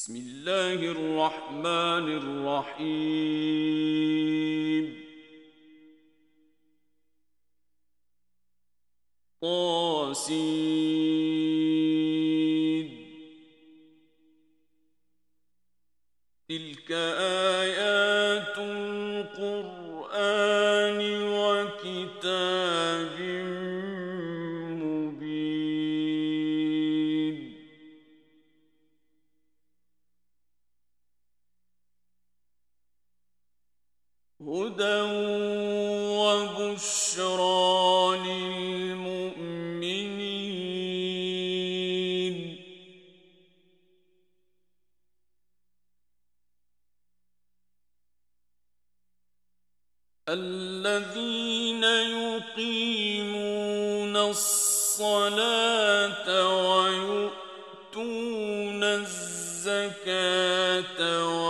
بسم الله الرحمن الرحيم. طاسين. تلك آيات القرآن وكتاب مبين. هدى وبشرى للمؤمنين. الذين يقيمون الصلاة ويؤتون الزكاة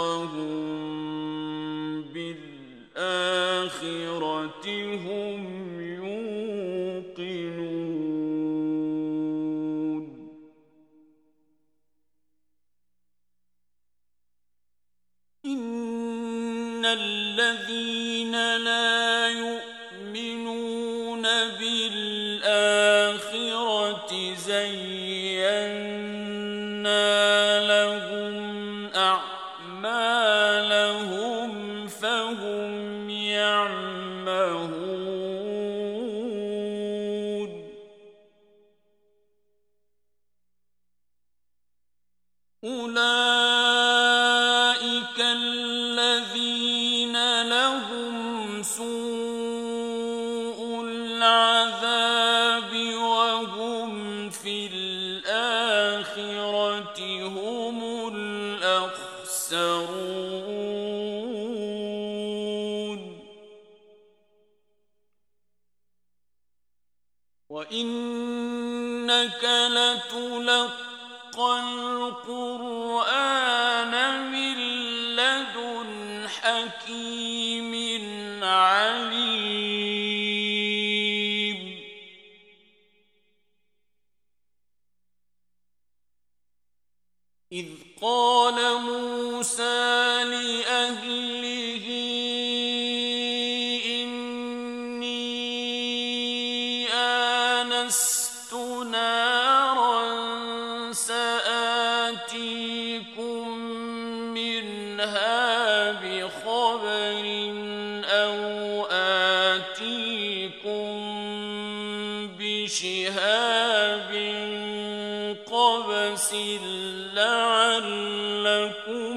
وهم بالآخرة هم يوقنون. إن الذين لا يؤمنون بالآخرة زينا لهم أعمالهم فهم يعمهون. أولئك الذين لهم سوء العذاب وهم في الآخرة هم الأخسرون. وإنك لتلقى القرآن من لدن حكيم عليم. إذ قال موسى لأهله إني آنست نارا سآتيكم منها بخبر أو آتيكم بشهاب قبس لعلكم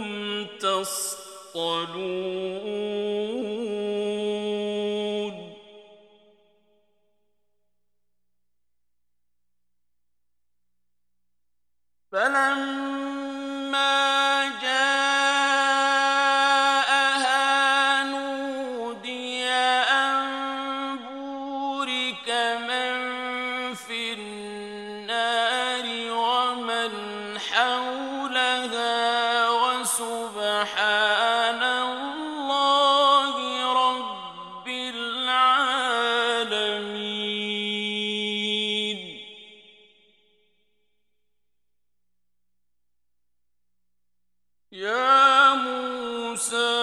تصطلون. فلما جاءها نودي أن بورك من في النار ومن حولها وسبحان الله رب العالمين. يا موسى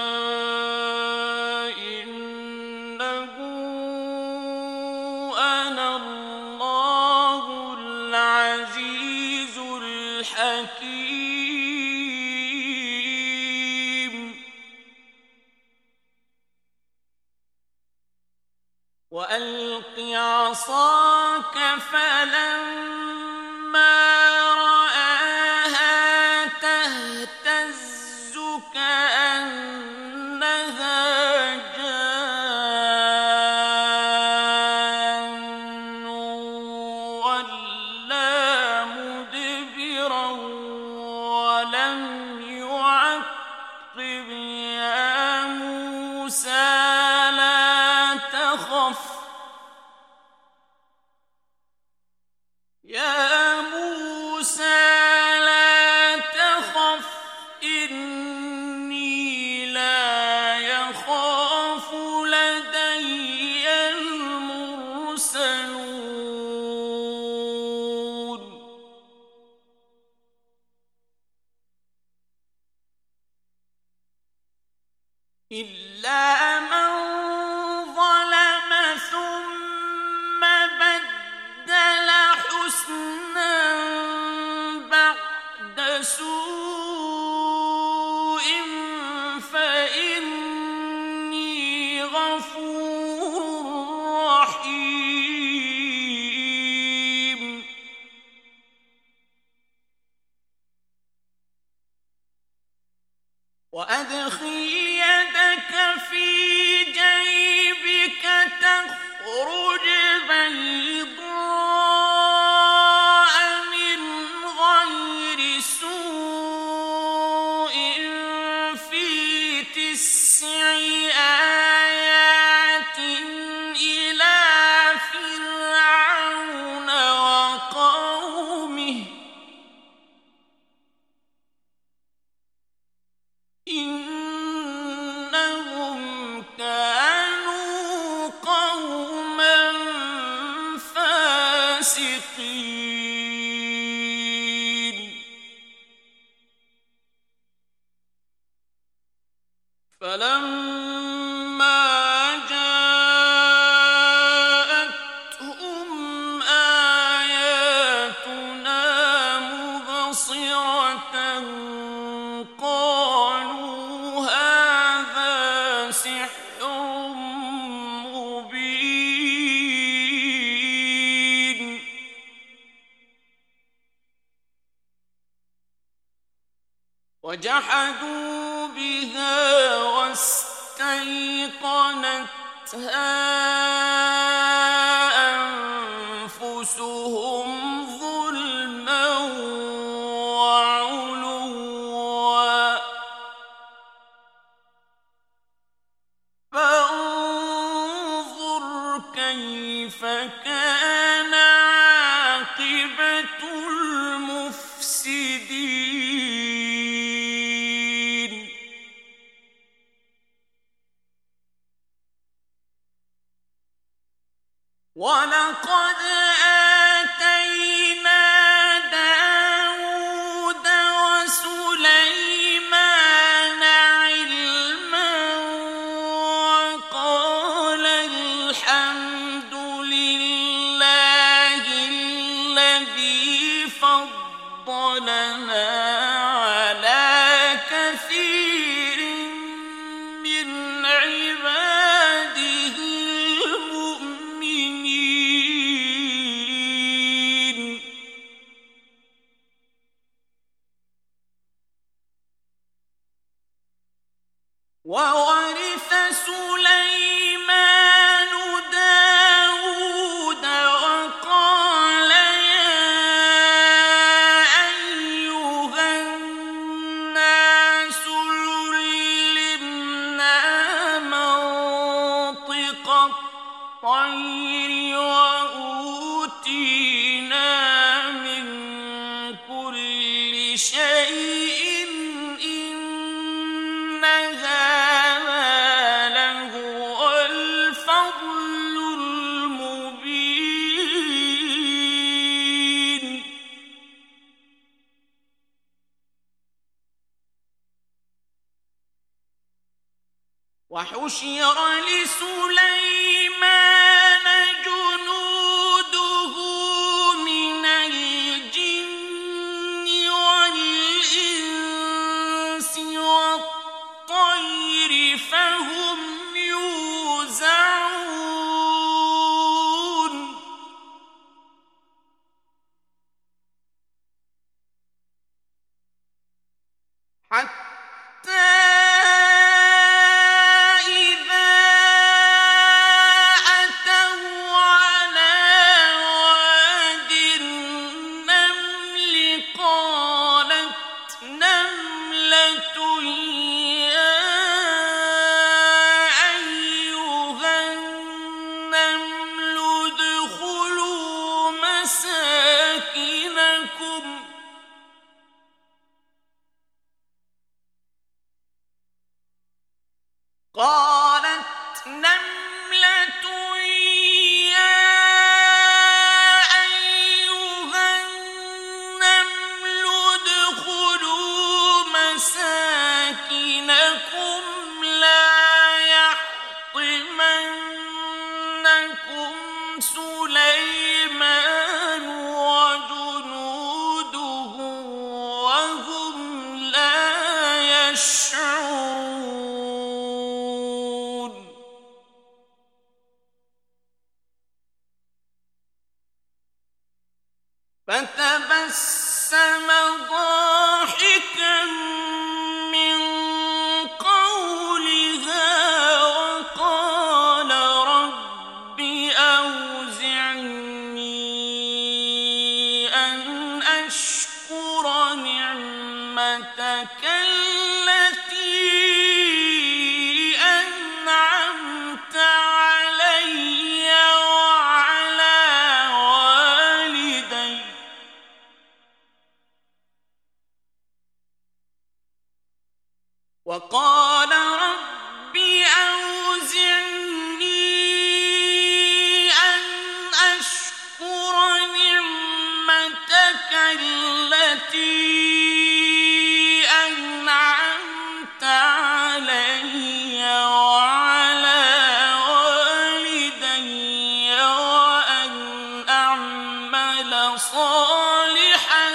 إنه أنا الله العزيز الحكيم. وألق عصاك فلما رآها تهتز كأنها جان ولا مدبرا ولم يعقب. يا موسى لا تخف. يا إلا من ظلم ثم بدل حسنا بعد سوء فإني غفور رحيم. وأدخل يدك في جيبك تخرج بيضاء من غير سوء في 9 آيات إلى فرعون وقومه إنهم كانوا قوما فاسقين. فلما جاءتهم آياتنا مبصرة قالوا هذا سحر مبين. وجحدوا بها واستيقنتها أنفسهم ظلما وعلوا فانظر كيف كان عاقبة المفسدين. ولقد آتينا داود وسليمان علما وقال الحمد لله الذي فضلنا على كثير من عباده المؤمنين. وورث سليمان داود وقال يا أيها الناس علمنا منطق الطير وأوتينا من كل شيء إن هذا لهو الفضل المبين. وحشر لسليمان جنوده من الجن والإنس والطير فهم يوزعون. حتى إذا أتوا على واد النمل قالت نملة يا أيها النمل ادخلوا مساكنكم قالت نملة يا أيها النمل ادخلوا مساكنكم لا يشعرون فتبسم ضاحكا من قولها وقال رب أوزعني أن أشكر نعمتك التي أنعمت علي وعلى والدي وقال رب أوزعني أن أشكر نعمتك التي أنعمت علي وعلى والدي وأن أعمل صالحا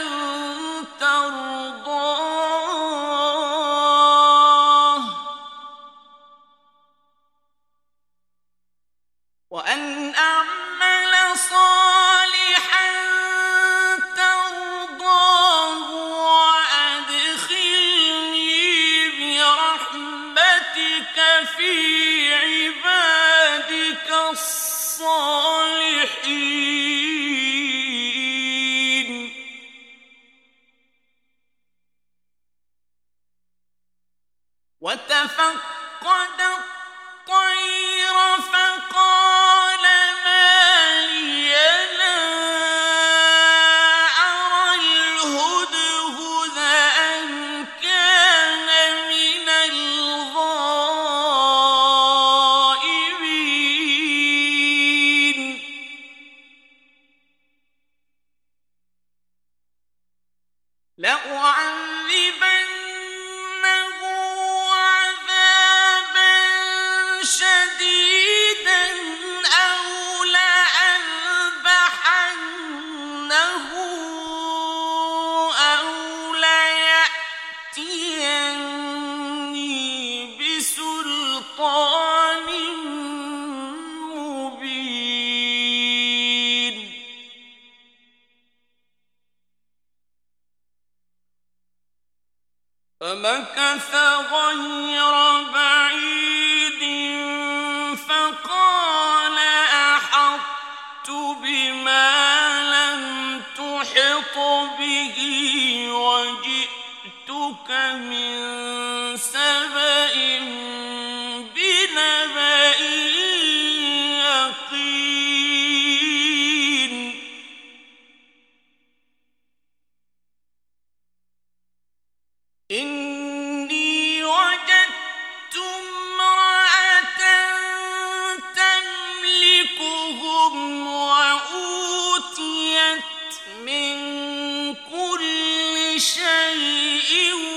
ترضاه وأن أعمل صالحا ترضاه وأدخلني برحمتك في عبادك الصالحين وتفقد الطير فقال ما لي لا أرى الهدهد أم كان من الغائبين لأعذبنه عذابا شديدا أو لأذبحنه أو ليأتيني بسلطان مبين فمكث غير بعيد فقال أحطت بما لم تحط به وجئتك من سبأ بنبأ يقين إني وجدت امرأة تملكهم وأوتيت من كل شيء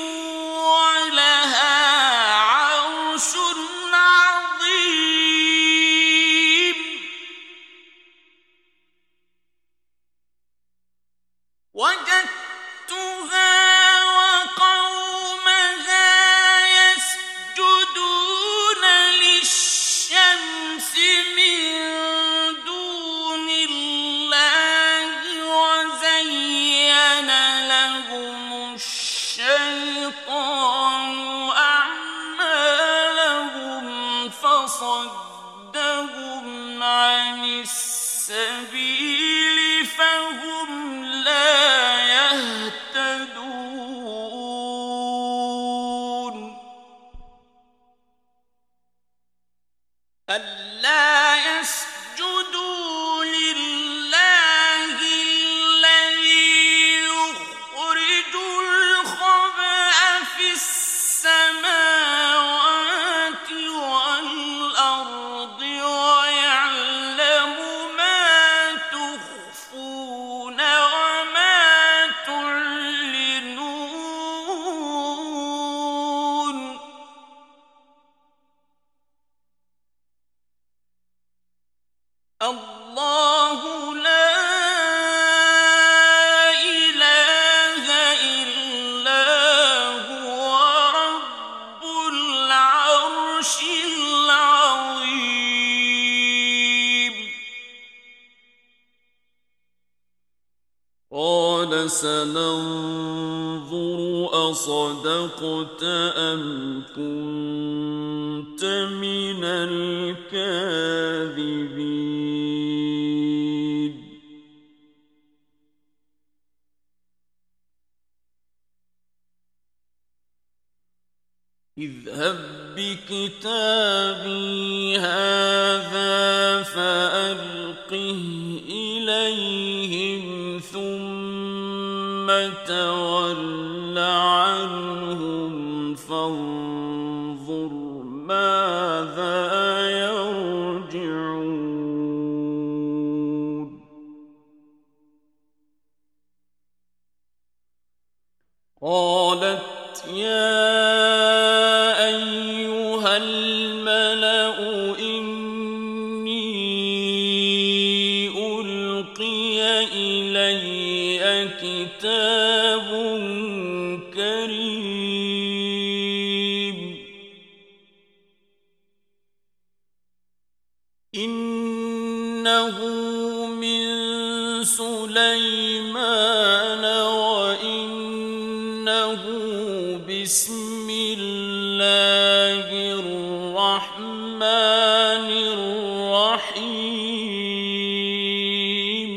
ولها عرش عظيم وجدتها وقومها يسجدون للشمس من دون الله وزين لهم الشيطان أعمالهم فصدهم عن السبيل فهم لا يهتدون ألا يسجدوا لله الذي يخرج الخبأ في السماوات والأرض ويعلم ما تخفون وما تعلنون الله لا إله إلا هو رب سننظر أصدقت أم كنت من الكاذبين اذهب بكتابي هذا فألقه إليهم ثم تول عنهم فانظر ماذا يرجعون قالت يا أيها الملأ إني ألقي إلي كتاب كريم إنه من سليمان وإنه بسم الله الرحمن الرحيم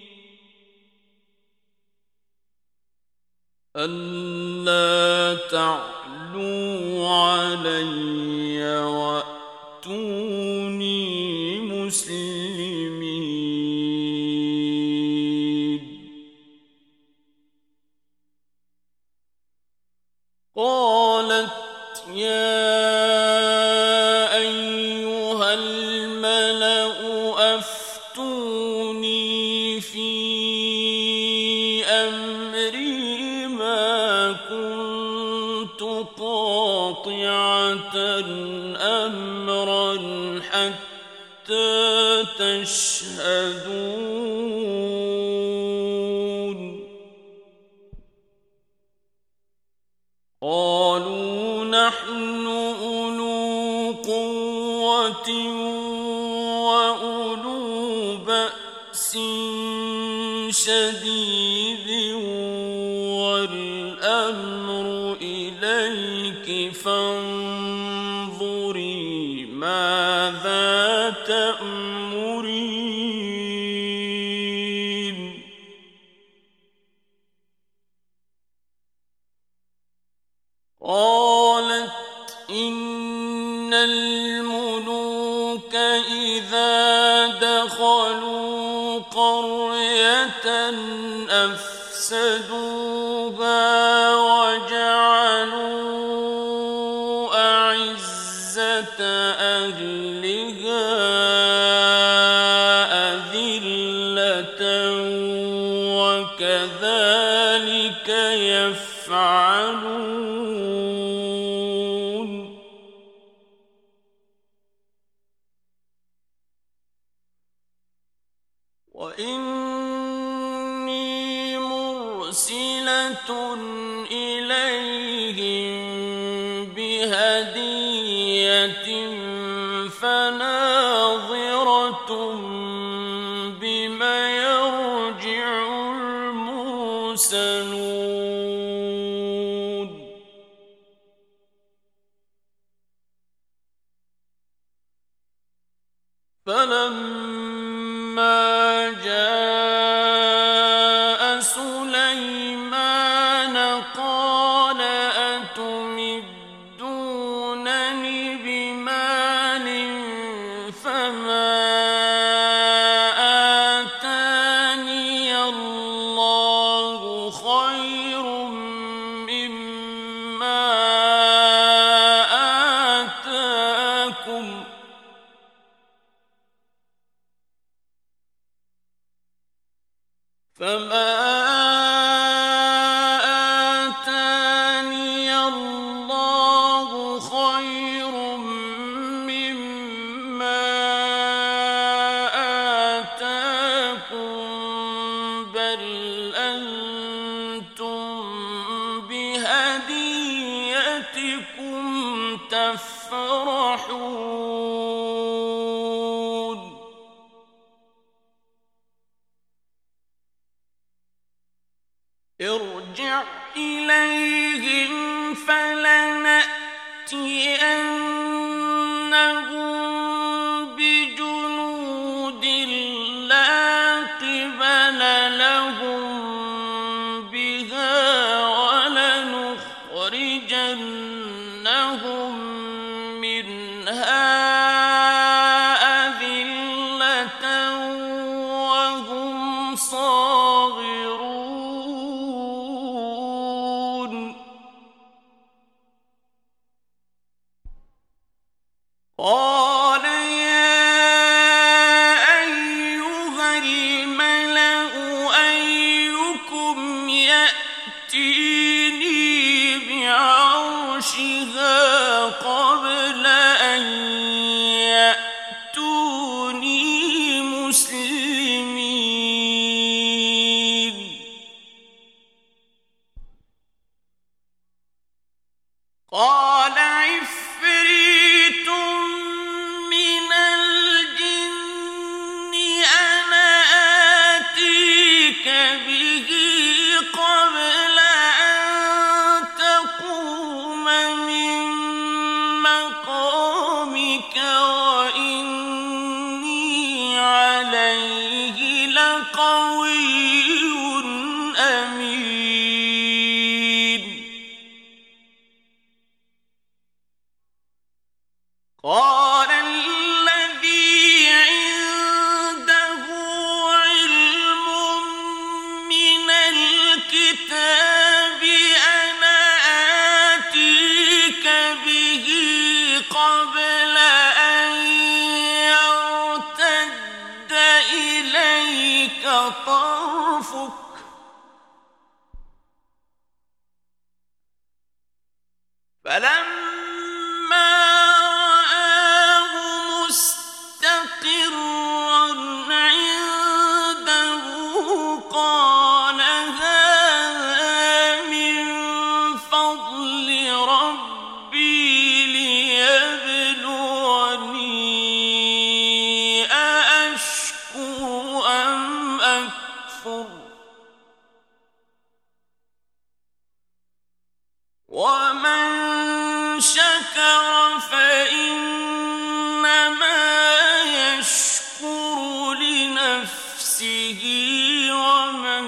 ألا تعلوا علي وأتوني مسلمين قالت يا أيها الملأ أفتوني في أمري ما كنت قاطعة أمرا حتى تشهدون قالوا نحن أولو قوة وأولو بأس شديد والأمر إليك فانظري ماذا تأمرين قالت إن الملوك إذا دخلوا قرية أفسدوها وجعلوا أعزة أهلها أذلة وكذلك يفعلون وإني مرسلة إليهم بهدية فناظرة بما يرجع المرسلون فلما جاء سليمان قال أتمدونني بمال فما آتاني الله خير مما آتاكم فما آتاني الله خير مما آتاكم بل أنتم بهديتكم تفرحون فلنأتينهم بجنود لا قبل لهم بها ولنخرجنهم منها أذلة وهم صاغرون قال يا أيها الملأ أيكم يأتيني بعرشها قبل أن يأتوني مسلمين قال عفريت من الجن أنا آتيك به قبل أن تقوم من مقامك وإني عليه لقوي أمين قال الذي عنده علم من الكتاب أنا آتيك به قبل أن يرتد إليك طرفك فلما رآه مستقرا عنده قال هذا من فضل ربي ليبلوني أأشكر أم أكفر ومن شكر فإنما يشكر لنفسه ومن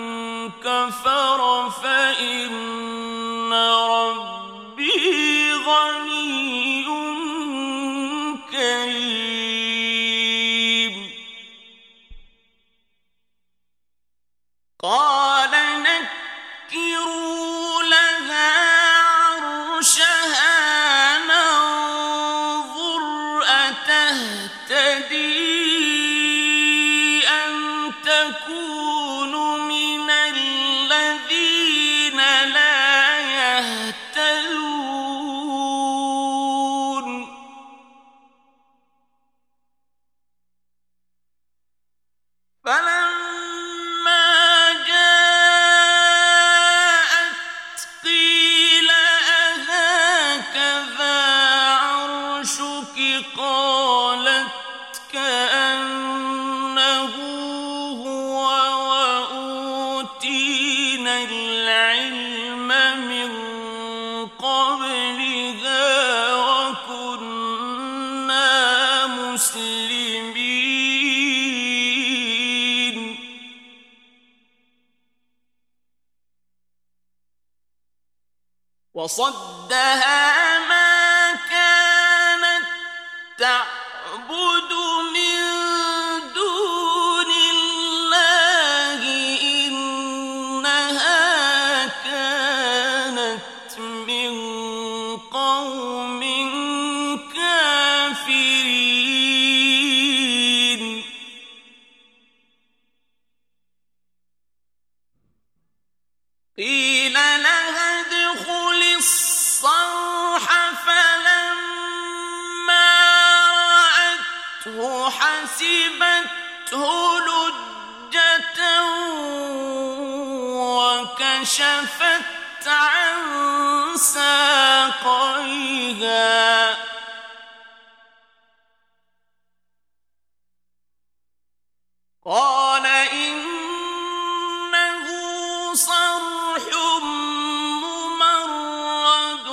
كفر فإن ربي غني كريم قال نكروا لها عرشها ننظر أتهتدي أم تكون من الذين لا يهتدون فلما جاءت قيل أهكذا عرشك قالت كأنه هو وأوتينا العلم من قبلها وكنا مسلمين وصدها ما كانت تعبد من دون الله إنها كانت من قوم كافرين قيل لها ادخل الصرح فلما رأته حسبته لجة وكشفت عن ساقيها قال إنه صرح ممرد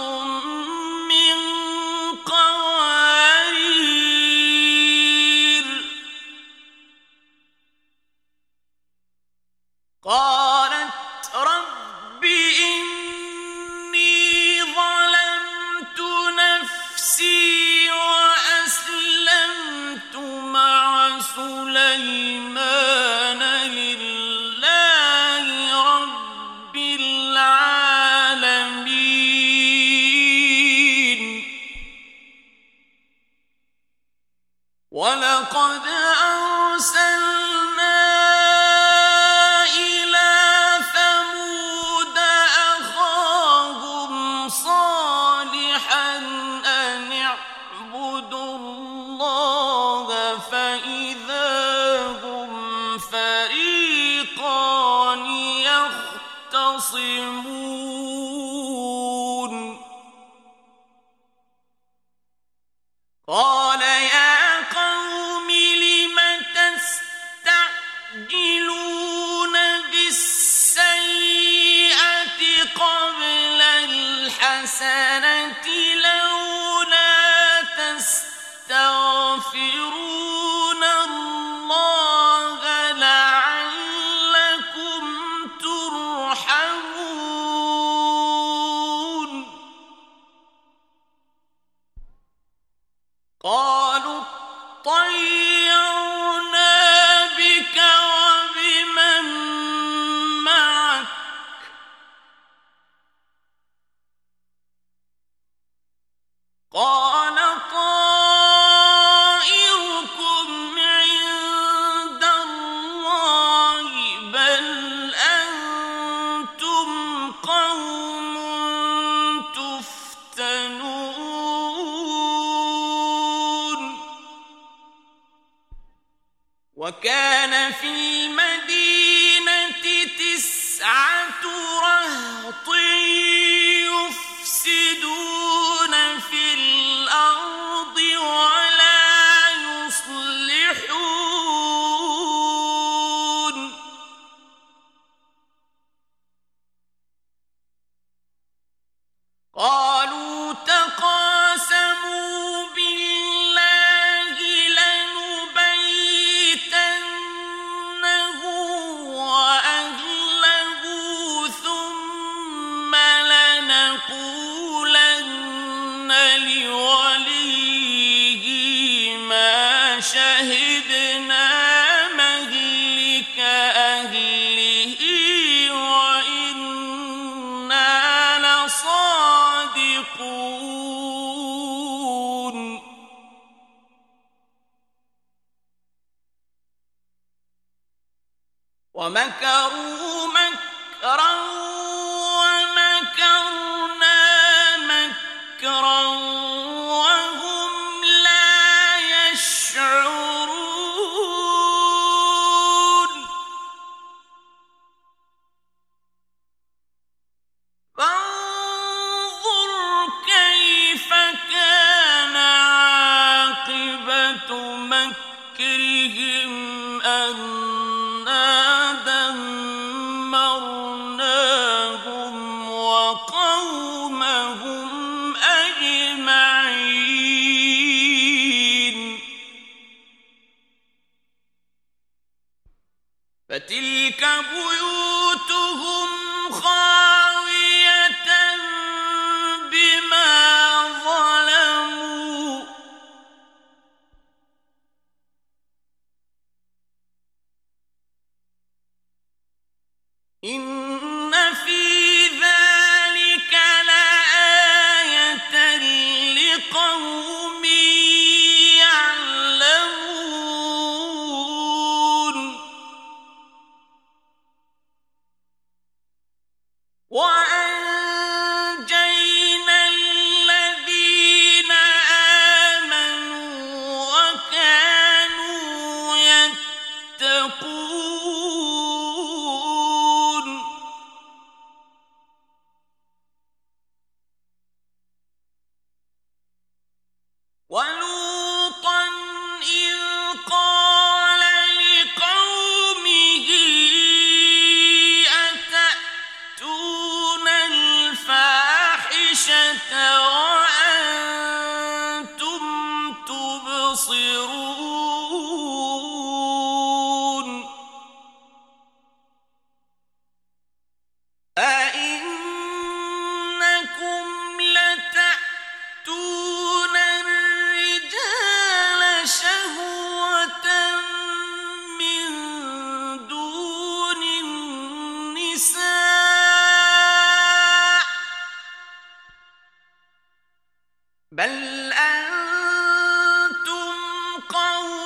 وَلَقَدْ أَرْسَلْنَا إِلَىٰ ثَمُودَ أَخَاهُمْ صَالِحًا أَنِ اعْبُدُوا اللَّهَ فَإِذَا هُمْ فَرِيقَانِ يَخْتَصِمُونَ قَالَ يَا قَوْمِ لِمَ تَسْتَعْجِلُونَ بِالسَّيِّئَةِ قَبْلَ الْحَسَنَةِ لَوْلَا تَسْتَغْفِرُونَ اللَّهَ لَعَلَّكُمْ تُرْحَمُونَ قَالُوا اطَّيَّرْنَا بِكَ وَبِمَن مَّعَكَ ۚ قَالَ طَائِرُكُمْ عِندَ اللَّهِ ۖ بَلْ أَنتُمْ قَوْمٌ تُفْتَنُونَ وَكَانَ فِي الْمَدِينَةِ 9 رَهْطٍ يُفْسِدُونَ فِي الْأَرْضِ وَلَا يُصْلِحُونَ قَالُوا تَقَاسَمُوا بِاللَّهِ لَنُبَيِّتَنَّهُ وَأَهْلَهُ ثُمَّ لَنَقُولَنَّ لِوَلِيِّهِ مَا شَهِدْنَا مَهْلِكَ أَهْلِهِ وَإِنَّا لَصَادِقُونَ وَمَكَرُوا مَكْرًا وَمَكَرْنَا مَكْرًا وَهُمْ لَا يَشْعُرُونَ فانظُرْ كَيْفَ كَانَ عَاقِبَةُ مَكْرِهِمْ أَنَّا دَمَّرْنَاهُمْ وَقَوْمَهُمْ أَجْمَعِينَ فَتِلْكَ بُيُوتُهُمْ خَاوِيَةً بِمَا ظَلَمُوا ۗ إِنَّ فِي ذَلِكَ لَآيَةً لِقَوْمٍ يَعْلَمُونَ وَأَنجَيْنَا الَّذِينَ آمَنُوا وَكَانُوا يَتَّقُونَ وَلُوطًا إِذْ قَالَ لِقَوْمِهِ أَتَأْتُونَ الْفَاحِشَةَ وَأَنتُمْ تُبْصِرُونَ أَئِنَّكُمْ لَتَأْتُونَ الرِّجَالَ شَهْوَةً مِّن دُونِ النِّسَاءِ بَلْ أَنتُمْ قَوْمٌ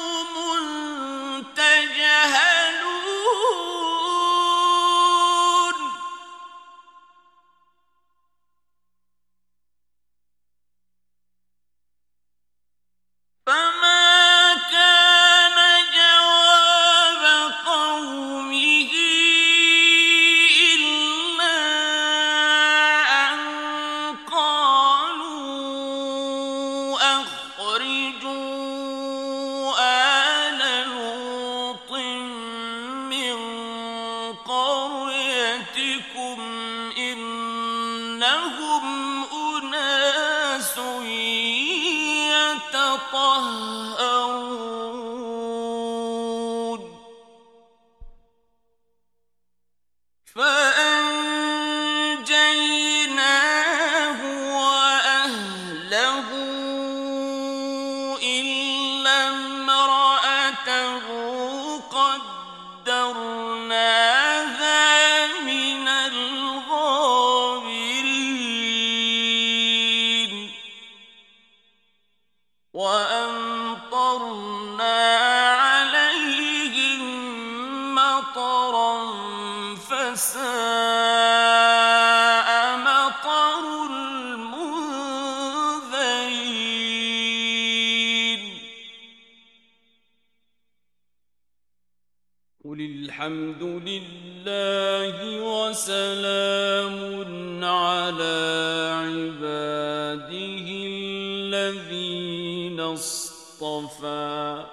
يتطهرون فأنجيناه وأهله إلا امرأته قدرناها من الغابرين وأمطرنا عليهم مطرا فساء مطر المنذرين قل الحمد لله وسلام على عباده الذين اصطفى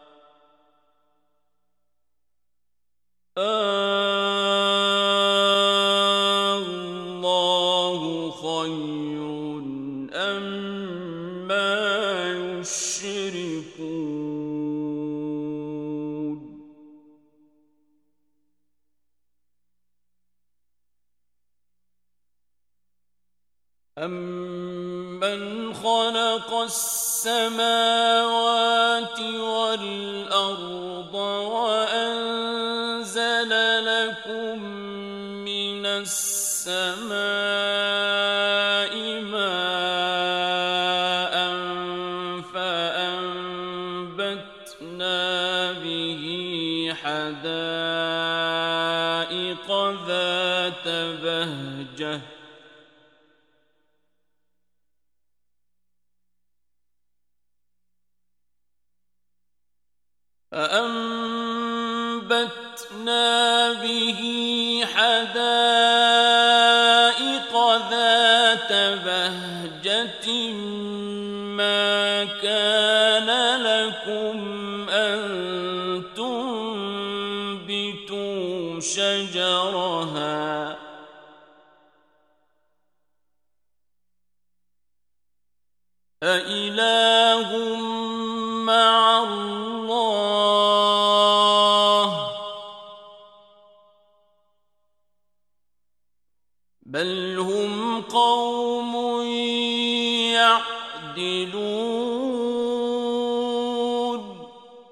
الله خير أما يشركون أَمَّنْ خَلَقَ السَّمَاوَاتِ وَالْأَرْضَ وَأَنزَلَ لَكُم مِّنَ السَّمَاءِ مَاءً فَأَنبَتْنَا بِهِ حَدَائِقَ ذَاتَ بَهْجَةٍ ما كان لكم أن تنبتوا شجرها أإله مع الله بل هم قوم يعدلون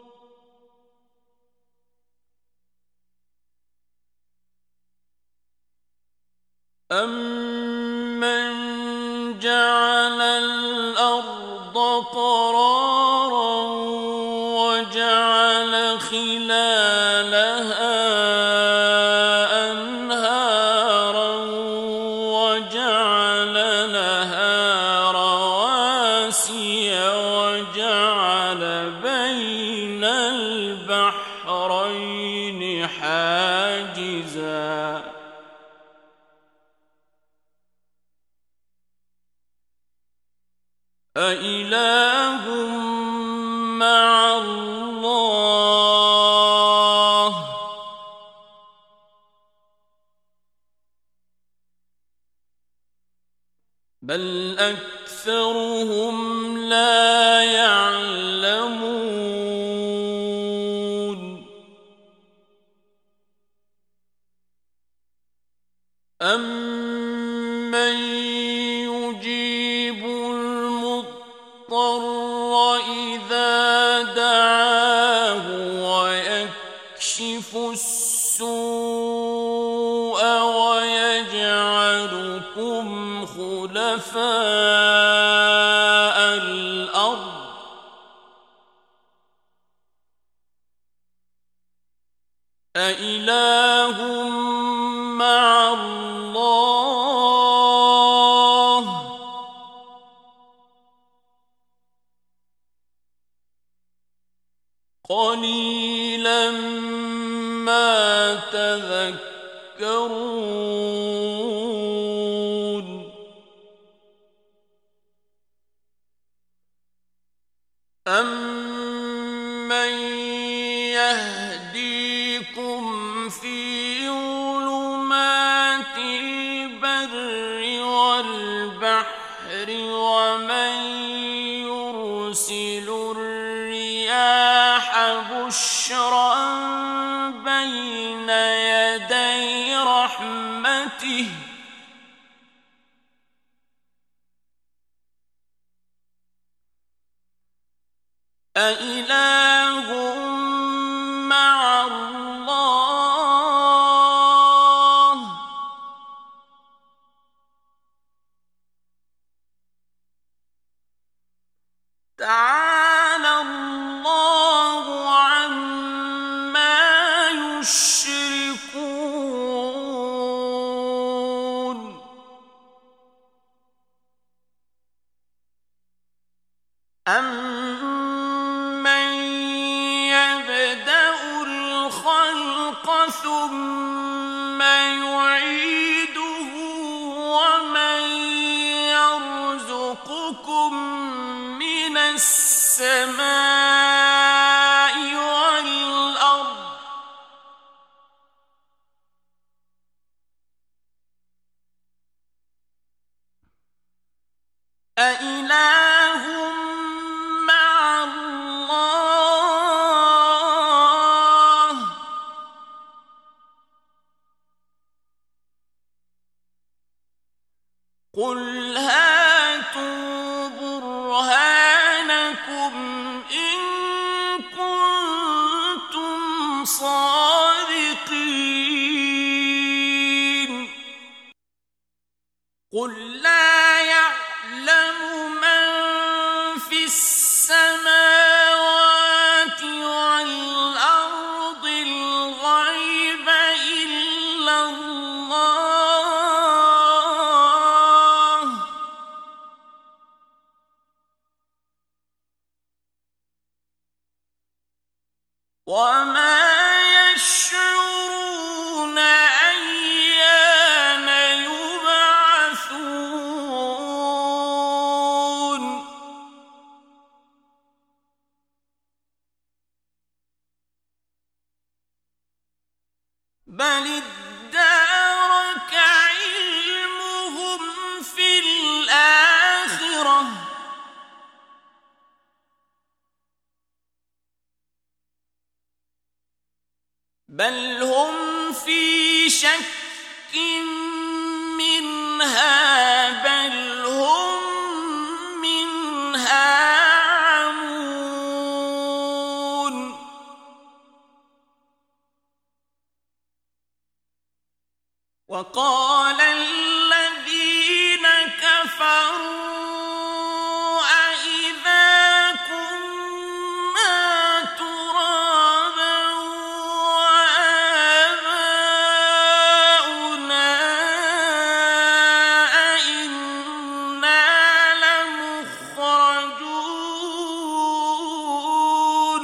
أمن جعل الأرض قرارا وجعل خلالها أنهارا وجعل لها رواسي وجعل بين البحرين حاجزا أإله مع الله بل أكثرهم لا يعلمون أمن يجيب المضطر إذا دعاه ويكشف السوء ويجعلكم خلفاء الأرض أإله مع الله قليلا ما تذكرون أمن يهديكم في ظلمات البر والبحر ومن يرسل حشرا بين يدي رحمته أإله مع الله تعالى الله عما يشركون أَمَّن يَبْدَأُ الْخَلْقَ ثُمَّ يُعِيدُهُ وَمَن يَرْزُقُكُم مِّنَ السَّمَاءِ وَالْأَرْضِ أَإِلَٰهٌ مَّعَ اللَّهِ قُلْ هَاتُوا بُرْهَانَكُمْ إِن كُنتُمْ صَادِقِينَ قُل لَّا يَعْلَمُ مَن فِي السَّمَاوَاتِ وَالْأَرْضِ الْغَيْبَ إِلَّا اللَّهُ وَمَا يَشْعُرُونَ أَيَّانَ يُبْعَثُونَ بَلِ ادَّارَكَ عِلْمُهُمْ فِي الْآخِرَةِ بَلْ هُمْ فِي شَكٍّ مِّنْهَا بَلْ هُم مِّنْهَا عَمُونَ وَقَالَ الَّذِينَ كَفَرُوا أَإِذَا كُنَّا تُرَابًا وَآبَاؤُنَا أَإِنَّا لَمُخْرَجُونَ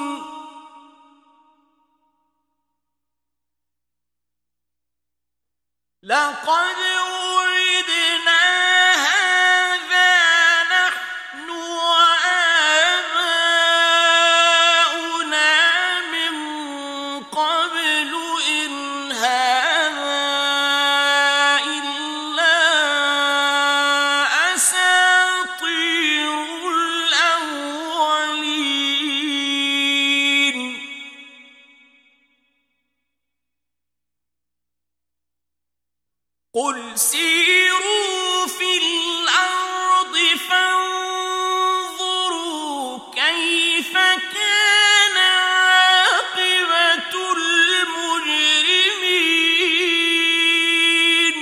لَقَدْ وُعِدْنَا هَٰذَا نَحْنُ وَآبَاؤُنَا مِن قَبْلُ إِنْ هَٰذَا إِلَّا أَسَاطِيرُ الْأَوَّلِينَ قُلْ سِيرُوا فِي الْأَرْضِ فَانظُرُوا كَيْفَ كَانَ عَاقِبَةُ الْمُجْرِمِينَ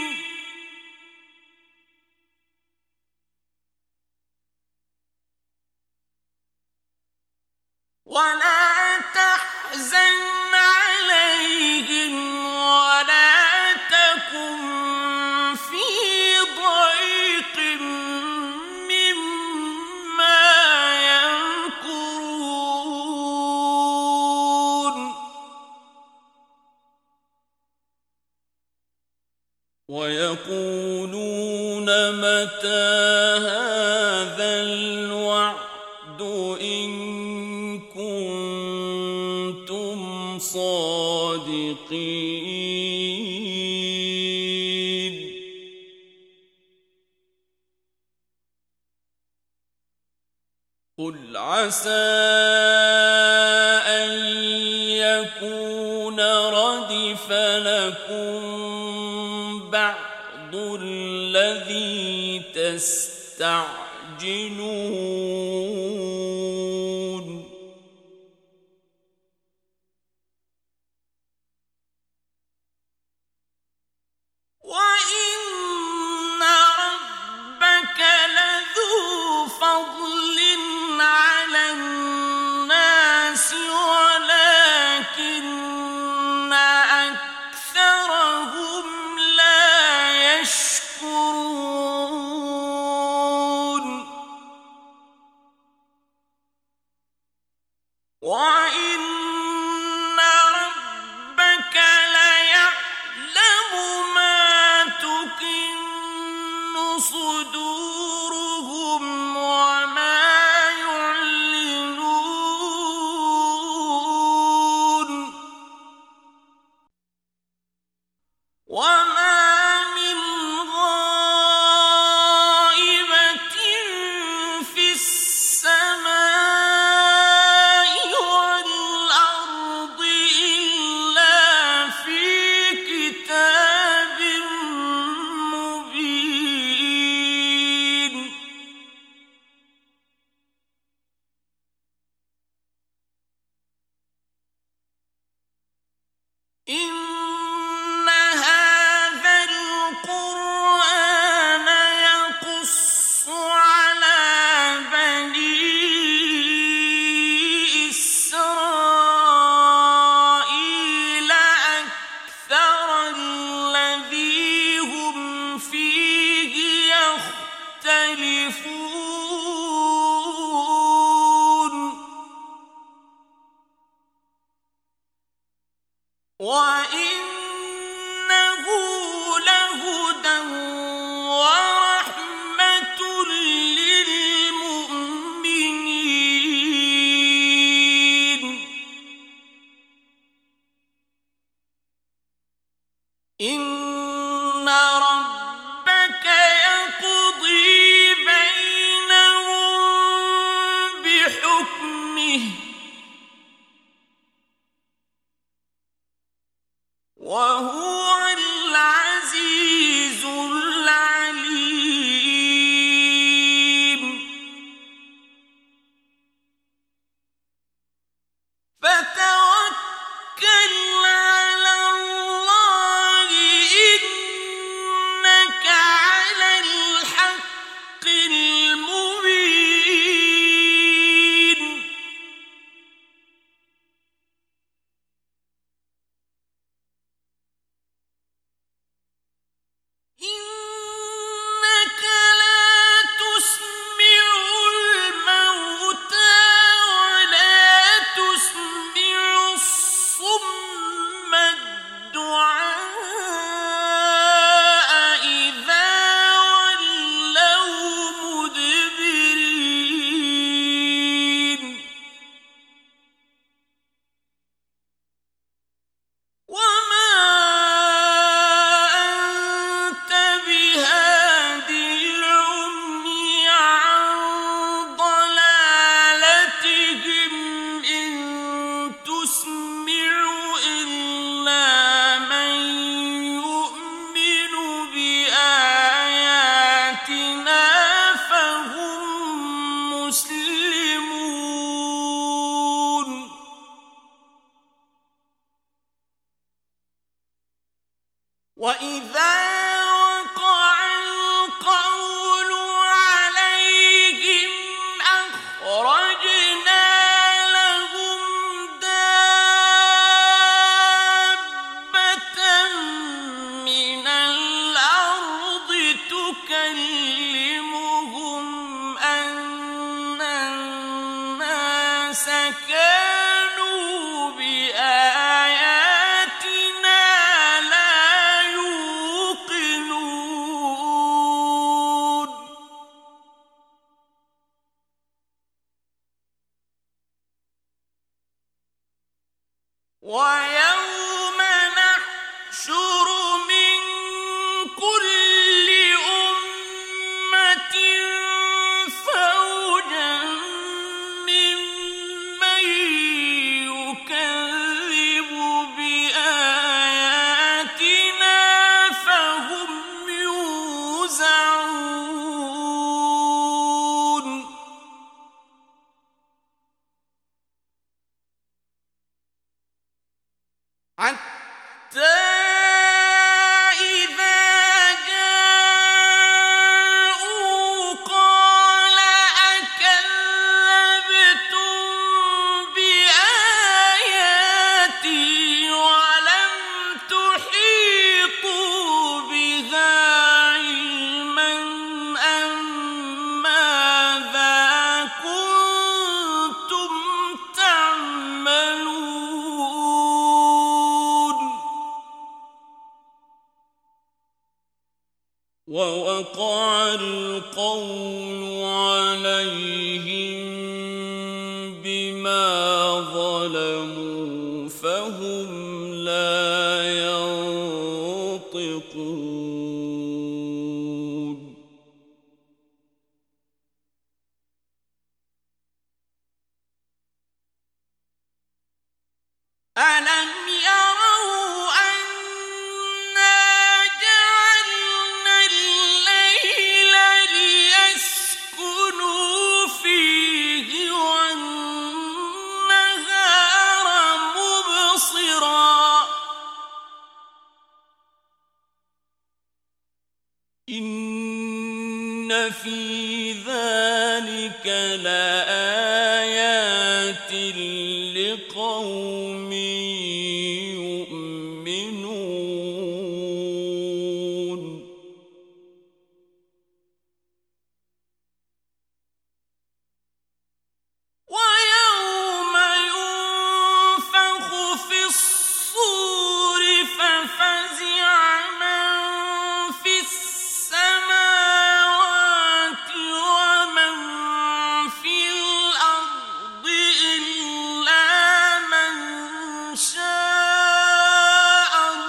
وَلَا تَحْزَنْ عَلَيْهِمْ وَلَا تَكُن فِي ضَيْقٍ مِّمَّا يَمْكُرُونَ وَيَقُولُونَ مَتَىٰ هَٰذَا الْوَعْدُ إِن كُنتُمْ صَادِقِينَ قُلْ عَسَىٰ أَن لكم بعض الذي تستعجلون وإن ربك لذو فضل على الناس ولكن أكثرهم لا يشكرون وإن ربك ليعلم ما تكن صدورهم وما يعلنون وما من غائبة في السماء والأرض إلا في كتاب مبين إن هذا القرآن يقص على بني إسرائيل أكثر الذي هم فيه يختلفون وإنه لهدى ورحمة للمؤمنين إن ربك يقضي بينهم بحكمه وهو العزيز العليم فتوكل على الله إنك على الحق المبين إنك لا تسمع الموتى ولا تسمع الصم الدعاء إذا ولوا مدبرين وما أنت بهاد العمي عن ضلالتهم إن تسمع إلا من يؤمن بآياتنا فهم مسلمون وإذا وقع القول عليهم أخرجنا لهم دابة من الأرض تكلمهم أن الناس كانوا بآياتنا لا يوقنون ويوم نحشر من كل أمة فوجا ممن يكذب بآياتنا حتى إذا جاءوا قال أكذبتم بآياتي ولم تحيطوا بها علما أم ماذا كنتم تعملون ووقع القول عليهم بما ظلموا فهم لا ينطقون ألم يروا أنا جعلنا الليل ليسكنوا فيه والنهار مبصرا إن في ذلك لآيات لقوم يؤمنون ويوم ينفخ في الصور ففزع من في السماوات ومن في الأرض إلا من شاء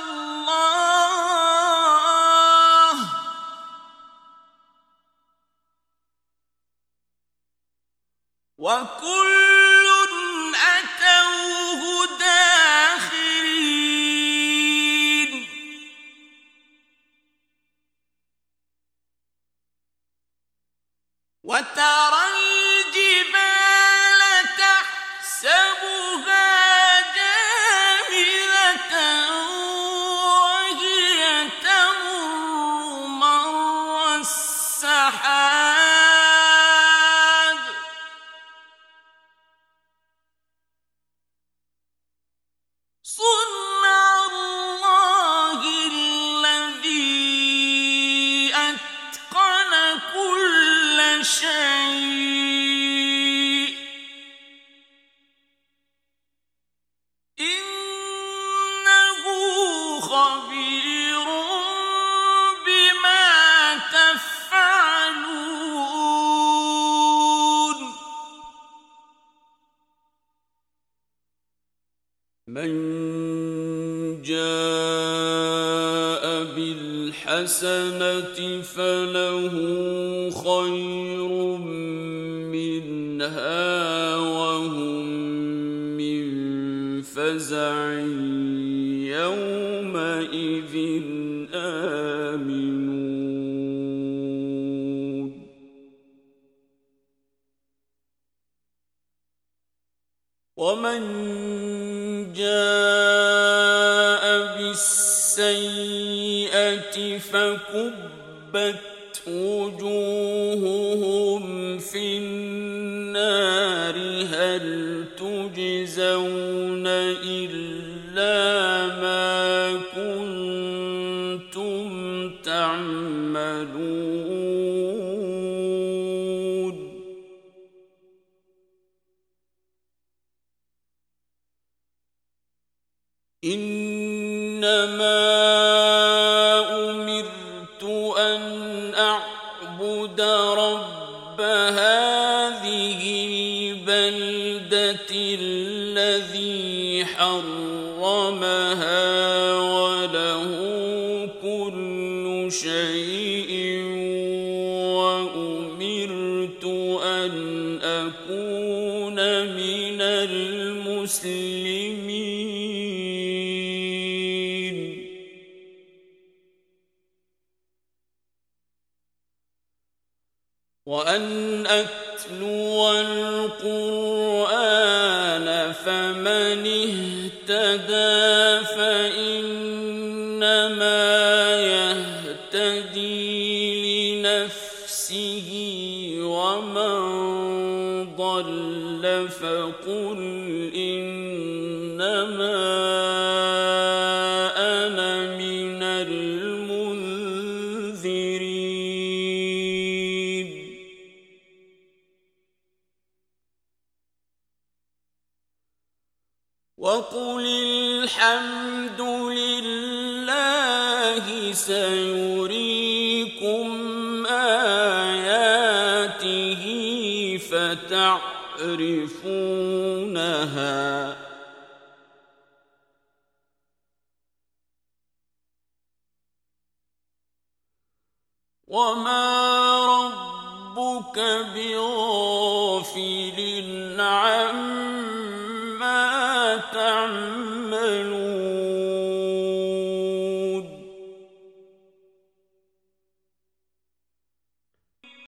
الله وكل أتوه داخرين وترى الجبال تحسبها جامدة وهي تمر مر السحاب صنع الله الذي أتقن كل شيء إنه خبير بما تفعلون من جاء بالحسنة فله خير منها وهم من فزع يومئذ آمنون ومن جاء بالسيئة فكبت وجوههم في النار هل تجزون إلا ما كنتم تعملون إنما أمرت أن أعبد رب هذه البلدة الذي حرمها وله كل شيء وأمرت أن أكون من المسلمين وأن أتلو القرآن فمن اهتدى ومن ضل فقل إنما أنا من المنذرين وقل الحمد لله سيريكم آياته فتعرفونها وما ربك بغافل